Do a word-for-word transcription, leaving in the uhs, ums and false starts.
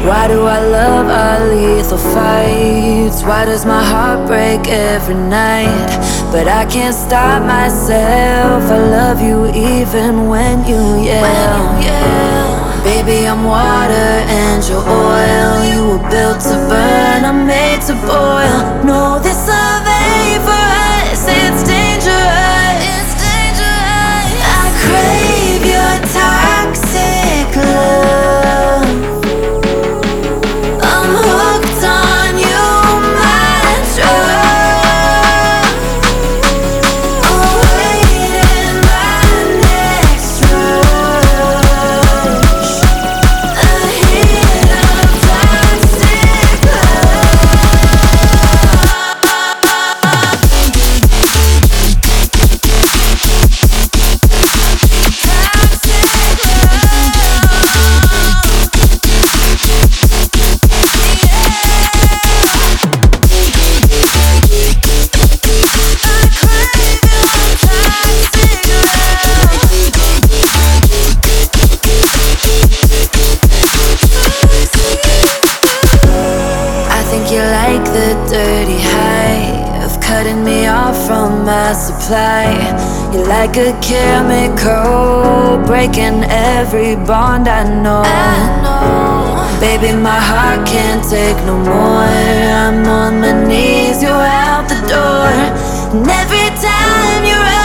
Why do I love our lethal fights? Why does my heart break every night? But I can't stop myself. I love you even when you yell. Baby, I'm water and you're oil. You were built to burn, I'm made to boil. No, this love ain't for us, it's dangerous. It's dangerous. I crave your toxic love. I'm hooked on you, my drug. I'm waiting my next rush. A hit of toxic you like the dirty high of cutting me off from my supply. You're like a chemical, breaking every bond I know. I know. Baby, my heart can't take no more. I'm on my knees, you're out the door. And every time you're out